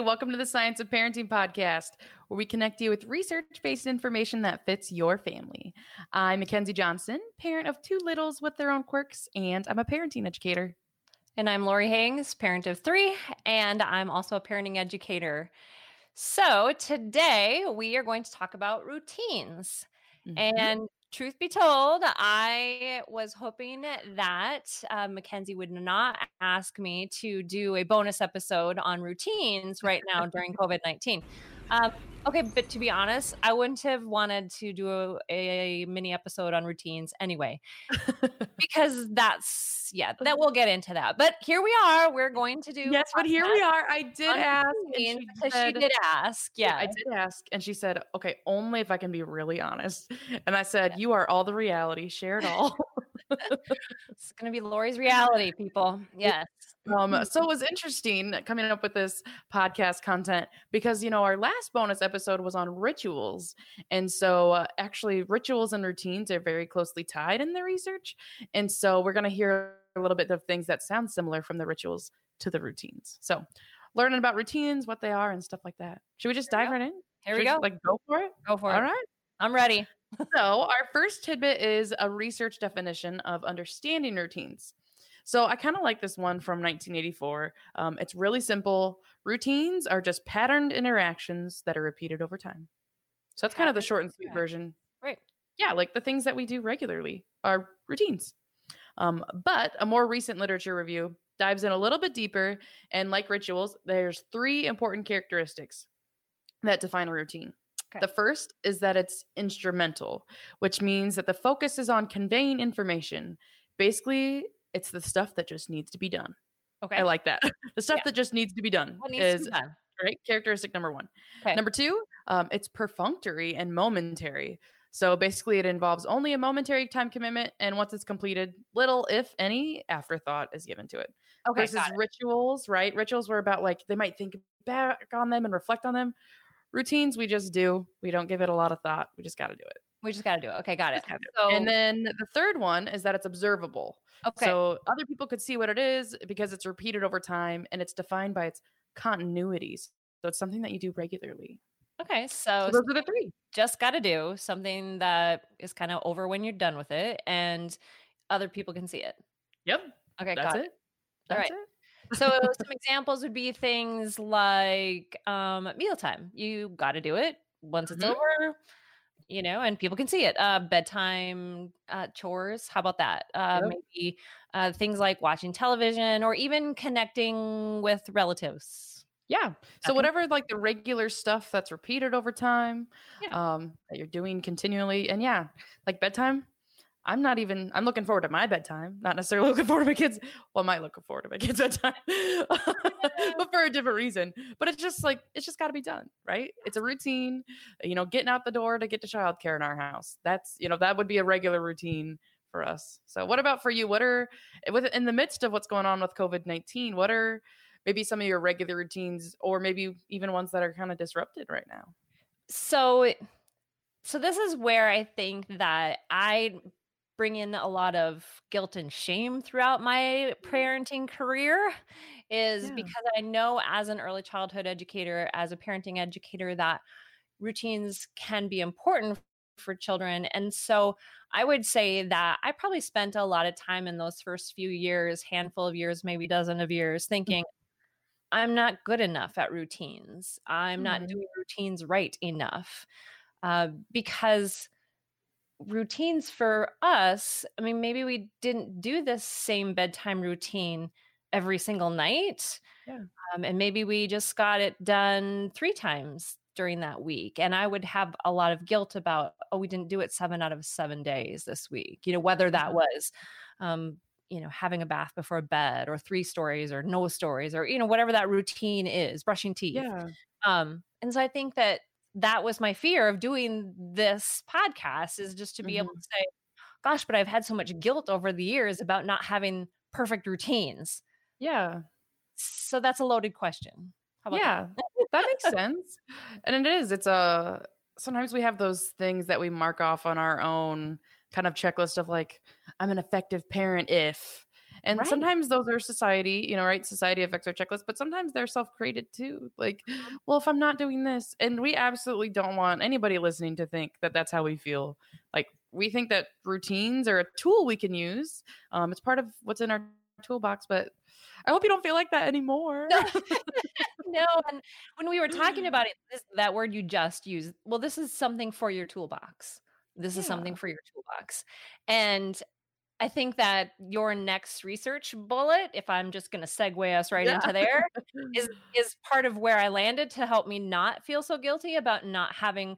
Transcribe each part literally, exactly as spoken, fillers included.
welcome to the Science of Parenting podcast, where we connect you with research-based information that fits your family. I'm Mackenzie Johnson, parent of two littles with their own quirks, and I'm a parenting educator. And I'm Lori Hangs, parent of three, and I'm also a parenting educator. So today we are going to talk about routines. Mm-hmm. And truth be told, I was hoping that uh, Mackenzie would not ask me to do a bonus episode on routines right now during COVID nineteen. Um, okay, but to be honest, I wouldn't have wanted to do a, a mini episode on routines anyway, because that's, yeah, that we'll get into that. But here we are. We're going to do. Yes, but here we are. I did ask. And she, said, she did ask. Yeah. I did ask. And she said, okay, only if I can be really honest. And I said, yeah. You are all the reality. Share it all. It's going to be Lori's reality, people. Yes. Um, so it was interesting coming up with this podcast content because, you know, our last bonus episode was on rituals. And so uh, actually rituals and routines are very closely tied in the research. And so we're going to hear a little bit of things that sound similar from the rituals to the routines. So learning about routines, what they are and stuff like that. Should we just dive right in? Here we go. Like go for it. Go for it. All right. I'm ready. So our first tidbit is a research definition of understanding routines. So I kind of like this one from nineteen eighty-four. Um, it's really simple. Routines are just patterned interactions that are repeated over time. So that's kind of the short and sweet yeah. version. Right. Yeah, like the things that we do regularly are routines. Um, but a more recent literature review dives in a little bit deeper. And like rituals, there's three important characteristics that define a routine. Okay. The first is that it's instrumental, which means that the focus is on conveying information. Basically, it's the stuff that just needs to be done. Okay. I like that. The stuff yeah. that just needs to be done what needs is to be done? Right. Characteristic number one. Okay. Number two, um, it's perfunctory and momentary. So basically it involves only a momentary time commitment. And once it's completed, little, if any, afterthought is given to it. Okay. Versus rituals, right? Rituals were about like, they might think back on them and reflect on them. Routines, we just do. We don't give it a lot of thought. We just got to do it. We just got to do it. Okay, got it. So, and then the third one is that it's observable. Okay. So other people could see what it is because it's repeated over time and it's defined by its continuities. So it's something that you do regularly. Okay, so, so those are the three. Just got to do something that is kind of over when you're done with it and other people can see it. Yep. Okay, That's got it. it. That's All right. it. So some examples would be things like um, mealtime. You got to do it once it's mm-hmm. over, you know, and people can see it. Uh, bedtime uh, chores. How about that? Uh, yep. Maybe uh, things like watching television or even connecting with relatives. Yeah. So okay. whatever, like the regular stuff that's repeated over time, yeah. um, that you're doing continually. And yeah, like bedtime. I'm not even, I'm looking forward to my bedtime, not necessarily looking forward to my kids. Well, I might look forward to my kids' bedtime, but for a different reason. But it's just like, it's just got to be done, right? It's a routine, you know, getting out the door to get to childcare in our house. That's, you know, that would be a regular routine for us. So what about for you? What are, with in the midst of what's going on with COVID nineteen, what are maybe some of your regular routines or maybe even ones that are kind of disrupted right now? So, so this is where I think that I bring in a lot of guilt and shame throughout my parenting career is yeah. because I know as an early childhood educator, as a parenting educator, that routines can be important for children. And so I would say that I probably spent a lot of time in those first few years, handful of years, maybe dozen of years, thinking, I'm not good enough at routines. I'm mm-hmm. not doing routines right enough. Uh, because routines for us, I mean, maybe we didn't do this same bedtime routine every single night. Yeah. Um, and maybe we just got it done three times during that week. And I would have a lot of guilt about, oh, we didn't do it seven out of seven days this week. You know, whether that was, um, you know, having a bath before bed or three stories or no stories or, you know, whatever that routine is, brushing teeth. Yeah. Um, and so I think that that was my fear of doing this podcast is just to be mm-hmm. able to say, gosh, but I've had so much guilt over the years about not having perfect routines. Yeah. So that's a loaded question. How about yeah, that? that makes sense. And it is, it's a, sometimes we have those things that we mark off on our own kind of checklist of like, I'm an effective parent if, And Right. sometimes those are society, you know, right? Society affects our checklist, but sometimes they're self-created too. Like, Mhm. well, if I'm not doing this, and we absolutely don't want anybody listening to think that that's how we feel. Like, we think that routines are a tool we can use. Um, it's part of what's in our toolbox, but I hope you don't feel like that anymore. No, no, and when we were talking about it, this that word you just used, well, this is something for your toolbox. This is Yeah. something for your toolbox. And I think that your next research bullet, if I'm just gonna segue us right Yeah. into there, is is part of where I landed to help me not feel so guilty about not having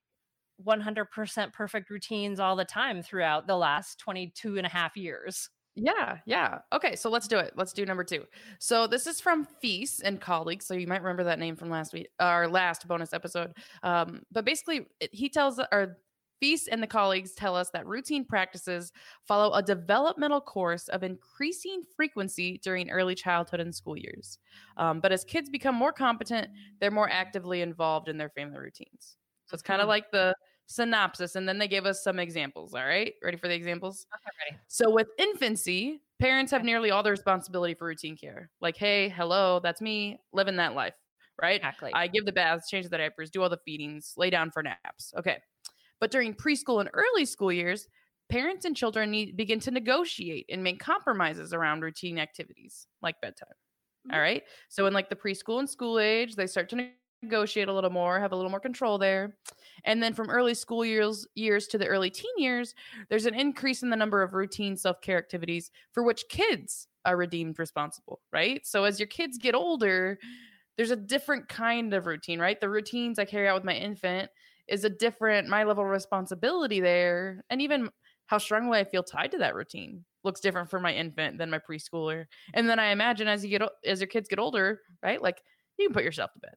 one hundred percent perfect routines all the time throughout the last twenty-two and a half years. Yeah, yeah. Okay, so let's do it. Let's do number two. So this is from Feast and colleagues. So you might remember that name from last week, our last bonus episode. Um, but basically, it- he tells our Feast and the colleagues tell us that routine practices follow a developmental course of increasing frequency during early childhood and school years. Um, but as kids become more competent, they're more actively involved in their family routines. So it's kind of Mhm. like the synopsis, and then they gave us some examples. All right, ready for the examples? Okay, ready. So with infancy, parents have Okay, nearly all the responsibility for routine care. Like, hey, hello, that's me living that life, right? exactly. I give the baths, change the diapers, do all the feedings, lay down for naps. Okay. But during preschool and early school years, parents and children need begin to negotiate and make compromises around routine activities like bedtime. Mhm. All right. So in like the preschool and school age, they start to negotiate a little more, have a little more control there. And then from early school years years to the early teen years, there's an increase in the number of routine self-care activities for which kids are redeemed responsible, right? So as your kids get older, there's a different kind of routine, right? The routines I carry out with my infant is a different my level of responsibility there. And even how strongly I feel tied to that routine looks different for my infant than my preschooler. And then I imagine as you get o- as your kids get older, right? Like you can put yourself to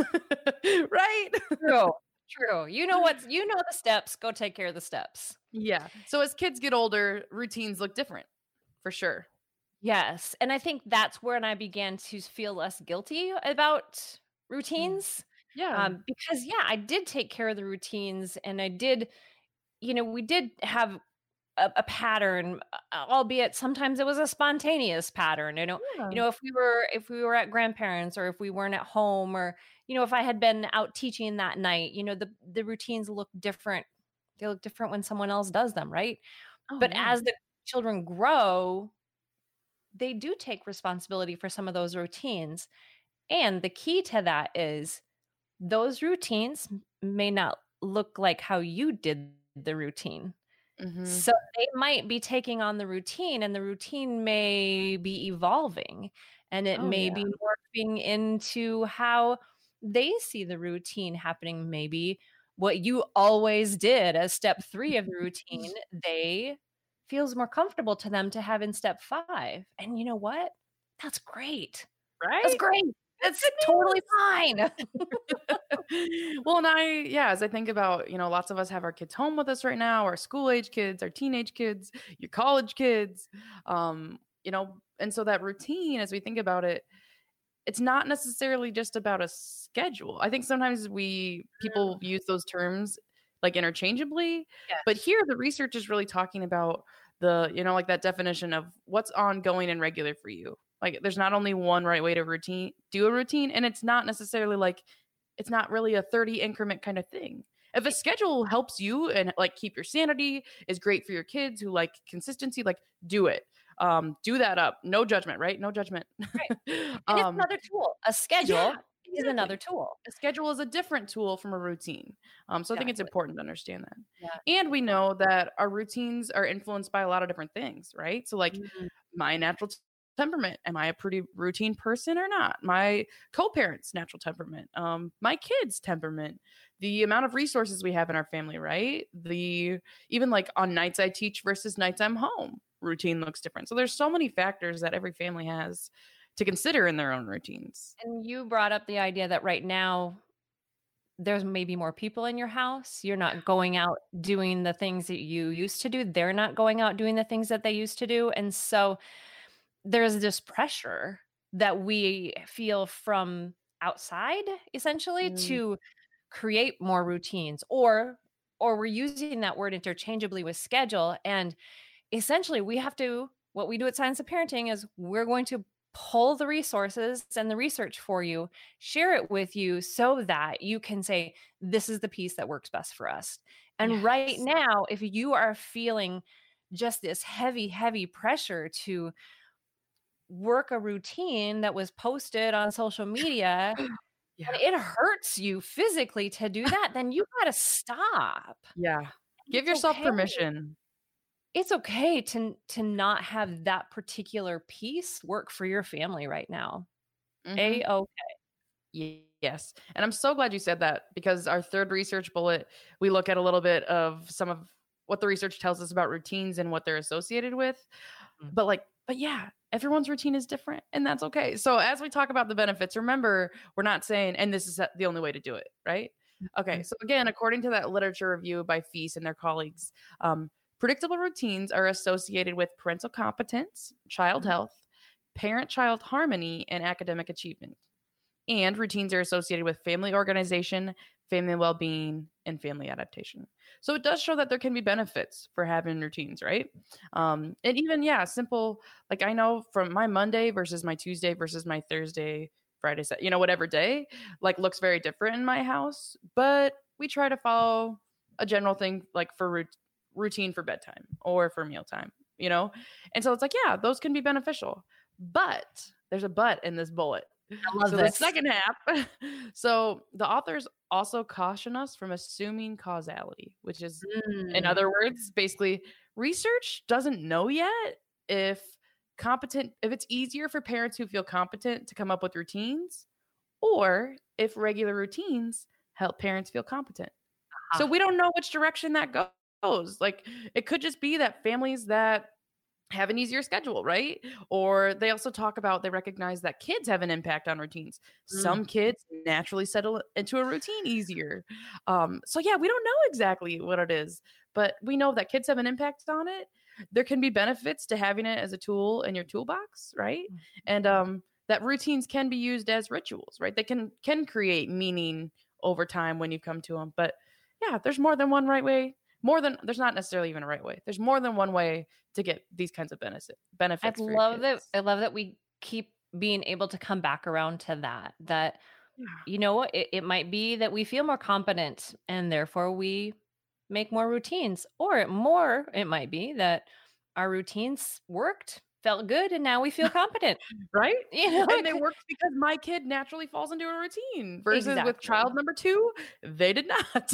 bed. Right? True. True. You know what's you know the steps, go take care of the steps. Yeah. So as kids get older, routines look different for sure. Yes, and I think that's when I began to feel less guilty about Mm. routines, Yeah. um, because, yeah, I did take care of the routines, and I did you know, we did have a a pattern, uh, albeit sometimes it was a spontaneous pattern, you know you Yeah. know, if we were if we were at grandparents or if we weren't at home or, you know, if I had been out teaching that night, you know, the the routines look different. They look different when someone else does them, right? Oh But yeah. as the children grow, they do take responsibility for some of those routines. And the key to that is those routines m- may not look like how you did the routine. Mhm. So they might be taking on the routine, and the routine may be evolving and it Oh may yeah. be morphing into how they see the routine happening. Maybe what you always did as step three of the routine, they feels more comfortable to them to have in step five. And you know what? That's great. That's Right? great. That's That's totally good fine. news. Well, and I, yeah, as I think about, you know, lots of us have our kids home with us right now, our school age kids, our teenage kids, your college kids, um, you know, and so that routine, as we think about it, it's not necessarily just about a schedule. I think sometimes we people use those terms like interchangeably, but Yes. here the research is really talking about the, you know, like that definition of what's ongoing and regular for you. Like there's not only one right way to routine do a routine, and it's not necessarily like it's not really a thirty increment kind of thing. If a schedule helps you and like keep your sanity, is great for your kids who like consistency, like do it. Um, do that up. No judgment, right? No judgment. Right. And it's um, another tool. A yeah, schedule is another exactly. tool. A schedule is a different tool from a routine. Um, so I think it's Exactly. important to understand that. Yeah. And we know that our routines are influenced by a lot of different things, right? So, like Mhm. my natural t- temperament, am I a pretty routine person or not? My co parents' natural temperament, um, my kids' temperament, the amount of resources we have in our family, right? The even like on nights I teach versus nights I'm home, routine looks different. So, there's so many factors that every family has to consider in their own routines. And you brought up the idea that right now there's maybe more people in your house. You're not going out doing the things that you used to do. They're not going out doing the things that they used to do. And so there's this pressure that we feel from outside essentially Mm, to create more routines or or we're using that word interchangeably with schedule and essentially we have to what we do at Science of Parenting is we're going to pull the resources and the research for you, share it with you so that you can say, this is the piece that works best for us. And yes. right now, if you are feeling just this heavy, heavy pressure to work a routine that was posted on social media, yeah. and it hurts you physically to do that, then you got to stop. Yeah. Give it's yourself okay. permission. It's okay to, to not have that particular piece work for your family right now. Mm-hmm. A-okay. Yes. And I'm so glad you said that, because our third research bullet, we look at a little bit of some of what the research tells us about routines and what they're associated with. Mm-hmm. But like, but yeah, everyone's routine is different, and that's okay. So as we talk about the benefits, remember, we're not saying, and this is the only way to do it, right? Okay. So again, according to that literature review by Feast and their colleagues, um, predictable routines are associated with parental competence, child health, parent-child harmony, and academic achievement. And routines are associated with family organization, family well-being, and family adaptation. So it does show that there can be benefits for having routines, right? Um, and even, yeah, simple, like I know from my Monday versus my Tuesday versus my Thursday, Friday, you know, whatever day, like looks very different in my house, but we try to follow a general thing, like for root, routine for bedtime or for mealtime, you know? And so it's like, yeah, those can be beneficial, but there's a but in this bullet. I love so this. The second half. So the authors also caution us from assuming causality, which is, mm. in other words, basically research doesn't know yet if competent, if it's easier for parents who feel competent to come up with routines, or if regular routines help parents feel competent. Uh-huh. So we don't know which direction that goes. Like it could just be that families that have an easier schedule, right? Or they also talk about, they recognize that kids have an impact on routines. Mm. Some kids naturally settle into a routine easier. Um, so yeah, we don't know exactly what it is, but we know that kids have an impact on it. There can be benefits to having it as a tool in your toolbox, right? Mm. And um, that routines can be used as rituals, right? They can can create meaning over time when you come to them. But yeah, there's more than one right way. More than, there's not necessarily even a right way. There's more than one way to get these kinds of benefit, benefits. I love that. I love that we keep being able to come back around to that, that, yeah. you know what, it, it might be that we feel more competent and therefore we make more routines, or more, it might be that our routines worked, felt good, and now we feel competent. Right? You know, and they worked because my kid naturally falls into a routine versus exactly. with child number two, they did not.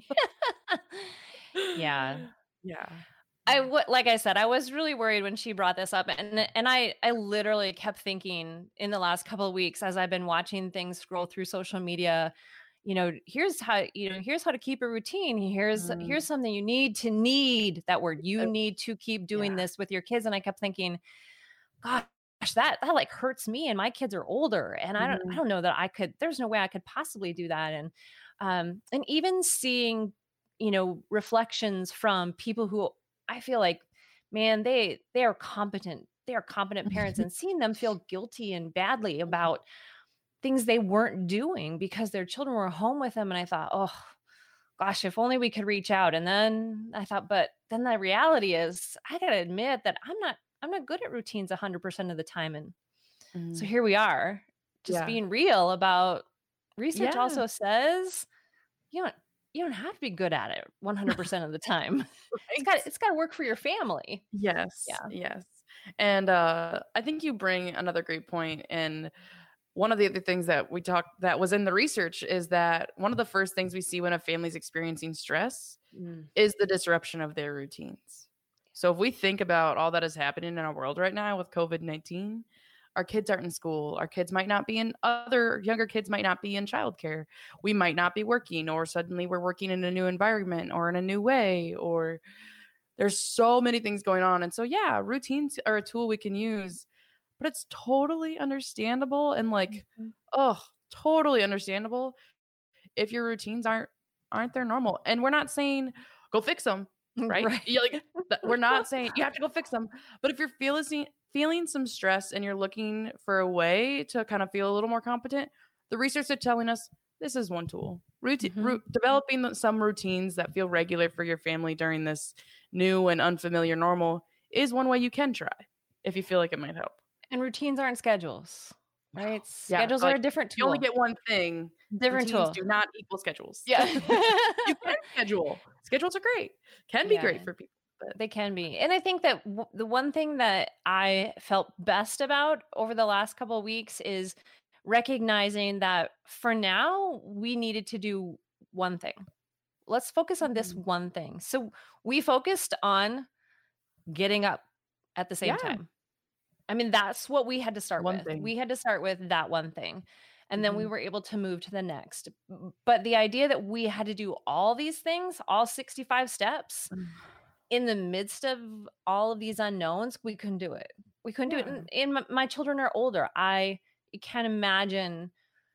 Yeah. Yeah. I w- like I said, I was really worried when she brought this up, and and I I literally kept thinking in the last couple of weeks as I've been watching things scroll through social media, you know, here's how, you know, here's how to keep a routine. Here's mm. here's something you need to need, that word, you need to keep doing yeah. this with your kids. And I kept thinking, gosh, that that like hurts me, and my kids are older, and I don't mm. I don't know that I could, there's no way I could possibly do that. And um and even seeing, you know, reflections from people who I feel like, man, they they are competent. They are competent parents, and seeing them feel guilty and badly about things they weren't doing because their children were home with them. And I thought, oh gosh, if only we could reach out. And then I thought, but then the reality is, I gotta admit that I'm not I'm not good at routines one hundred percent of the time. And mm. so here we are, just yeah. being real about research. Yeah. Also says, you know, you don't have to be good at it one hundred percent of the time. Right. It's got it's got to work for your family. Yes. Yeah. Yes. And uh, I think you bring another great point. And one of the other things that we talked that was in the research is that one of the first things we see when a family's experiencing stress mm. is the disruption of their routines. So if we think about all that is happening in our world right now with COVID nineteen, our kids aren't in school. Our kids might not be in, other younger kids might not be in childcare. We might not be working, or suddenly we're working in a new environment or in a new way, or there's so many things going on. And so, yeah, routines are a tool we can use, but it's totally understandable and like, mm-hmm. oh, totally understandable if your routines aren't, aren't their normal. And we're not saying go fix them, right? right. You're like, we're not saying you have to go fix them, but if you're feeling feeling some stress and you're looking for a way to kind of feel a little more competent, the research is telling us this is one tool. Routine, mm-hmm. ru- developing some routines that feel regular for your family during this new and unfamiliar normal is one way you can try. if you feel like it might help. And routines aren't schedules, right? Yeah, Schedules like, are a different tool. You only get one thing. Different routines tool. do not equal schedules. Yeah. You can schedule. Schedules are great. Can be Yeah. great for people. But. They can be. And I think that w- the one thing that I felt best about over the last couple of weeks is recognizing that for now, we needed to do one thing. Let's focus on this one thing. So we focused on getting up at the same Yeah. time. I mean, that's what we had to start One with. thing. We had to start with that one thing. And then we Mhm. were able to move to the next. But the idea that we had to do all these things, all sixty-five steps, in the midst of all of these unknowns, we couldn't do it. We couldn't Yeah. do it. And, and my, my children are older. I can't imagine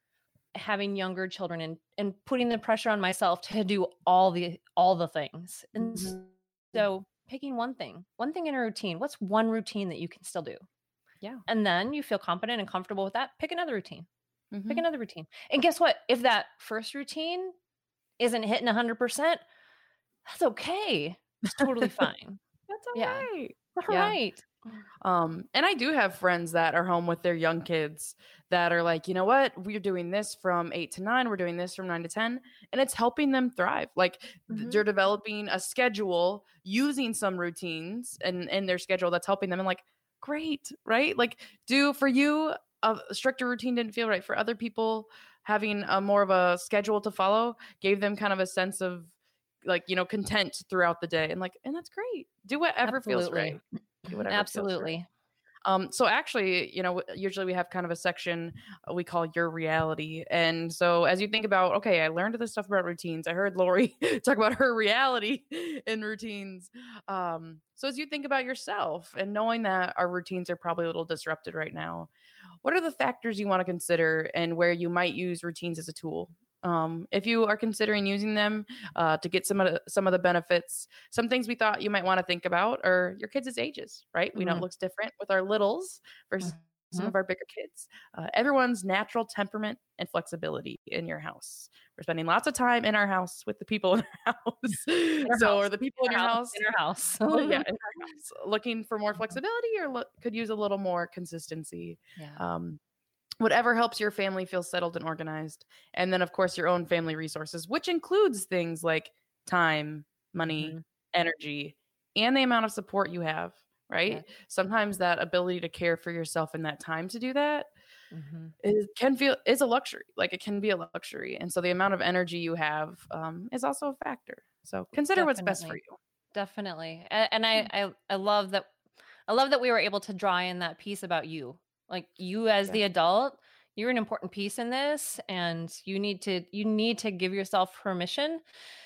having younger children and, and putting the pressure on myself to do all the all the things. And Mhm. so picking one thing, one thing in a routine. What's one routine that you can still do? Yeah. And then you feel confident and comfortable with that. Pick another routine. Mhm. Pick another routine. And guess what? If that first routine isn't hitting one hundred percent, that's okay. It's totally fine. That's all Yeah. right. All Yeah. right. Um, and I do have friends that are home with their young kids that are like, you know what, we're doing this from eight to nine, we're doing this from nine to ten, and it's helping them thrive. Like Mhm. they're developing a schedule using some routines and in their schedule that's helping them. And like, great, right? Like, do for you a stricter routine didn't feel right. For other people, having a more of a schedule to follow gave them kind of a sense of like, you know, content throughout the day. And like, and that's great. Do whatever feels Absolutely. right. Do whatever feels right. Absolutely. Um, so actually, you know, usually we have kind of a section uh, we call Your Reality. And so as you think about, okay, I learned this stuff about routines. I heard Lori talk about her reality in routines. Um, so as you think about yourself and knowing that our routines are probably a little disrupted right now, what are the factors you want to consider and where you might use routines as a tool? Um, if you are considering using them uh, to get some of the, some of the benefits, some things we thought you might want to think about are your kids' ages, right? We know Mhm. it looks different with our littles versus some Mhm. of our bigger kids. Uh, everyone's natural temperament and flexibility in your house. We're spending lots of time in our house with the people in our house. our so house. are the people in your house, In our house. well, yeah, in our house, looking for more flexibility or lo- could use a little more consistency. Yeah. Um, whatever helps your family feel settled and organized. And then, of course, your own family resources, which includes things like time, money, Mhm. energy, and the amount of support you have, right? Yeah. Sometimes that ability to care for yourself in that time to do that Mhm. is, can feel is a luxury. Like it can be a luxury. And so the amount of energy you have um, is also a factor. So consider what's best for Definitely. you. Definitely. A- And I, I, I love that. I love that we were able to draw in that piece about you. Like you as Yeah. the adult, you're an important piece in this, and you need to you need to give yourself permission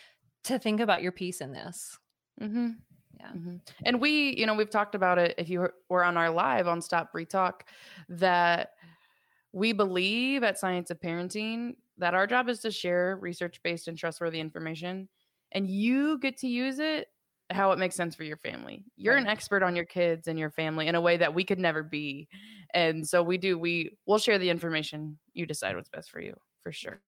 to think about your piece in this. Mm-hmm. Yeah. Mm-hmm. And we, you know, we've talked about it if you were on our live on Stop Free Talk, that we believe at Science of Parenting that our job is to share research-based and trustworthy information, and you get to use it how it makes sense for your family. You're Right. an expert on your kids and your family in a way that we could never be. And so we do, we will share the information. You decide what's best for you, for sure.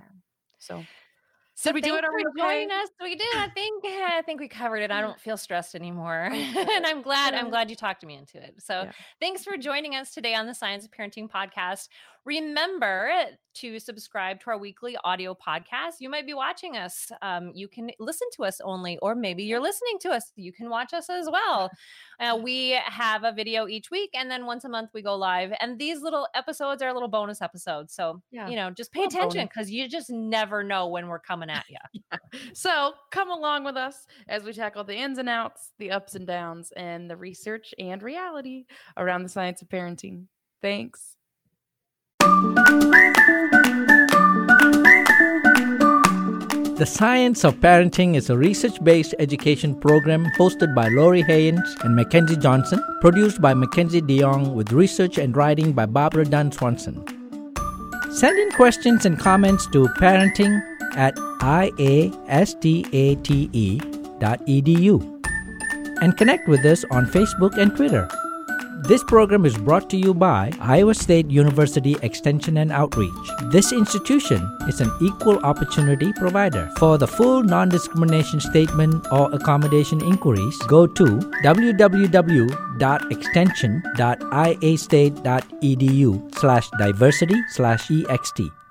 So So did we do thanks it? Are for we okay? joining us? We did. I think I think we covered it. I don't feel stressed anymore. And I'm glad I'm glad you talked me into it. So Yeah. thanks for joining us today on the Science of Parenting podcast. Remember to subscribe to our weekly audio podcast. You might be watching us. Um, you can listen to us only, or maybe you're listening to us. You can watch us as well. Uh, we have a video each week, and then once a month we go live. And these little episodes are little bonus episodes. So, Yeah. you know, just pay Little attention bonus. because you just never know when we're coming at you. So come along with us as we tackle the ins and outs, the ups and downs, and the research and reality around the science of parenting. Thanks. The Science of Parenting is a research-based education program hosted by Lori Haynes and Mackenzie Johnson, produced by Mackenzie DeYoung with research and writing by Barbara Dunn Swanson. Send in questions and comments to parenting at iastate dot edu and connect with us on Facebook and Twitter. This program is brought to you by Iowa State University Extension and Outreach. This institution is an equal opportunity provider. For the full non-discrimination statement or accommodation inquiries, go to w w w dot extension dot i a state dot e d u slash diversity slash e x t.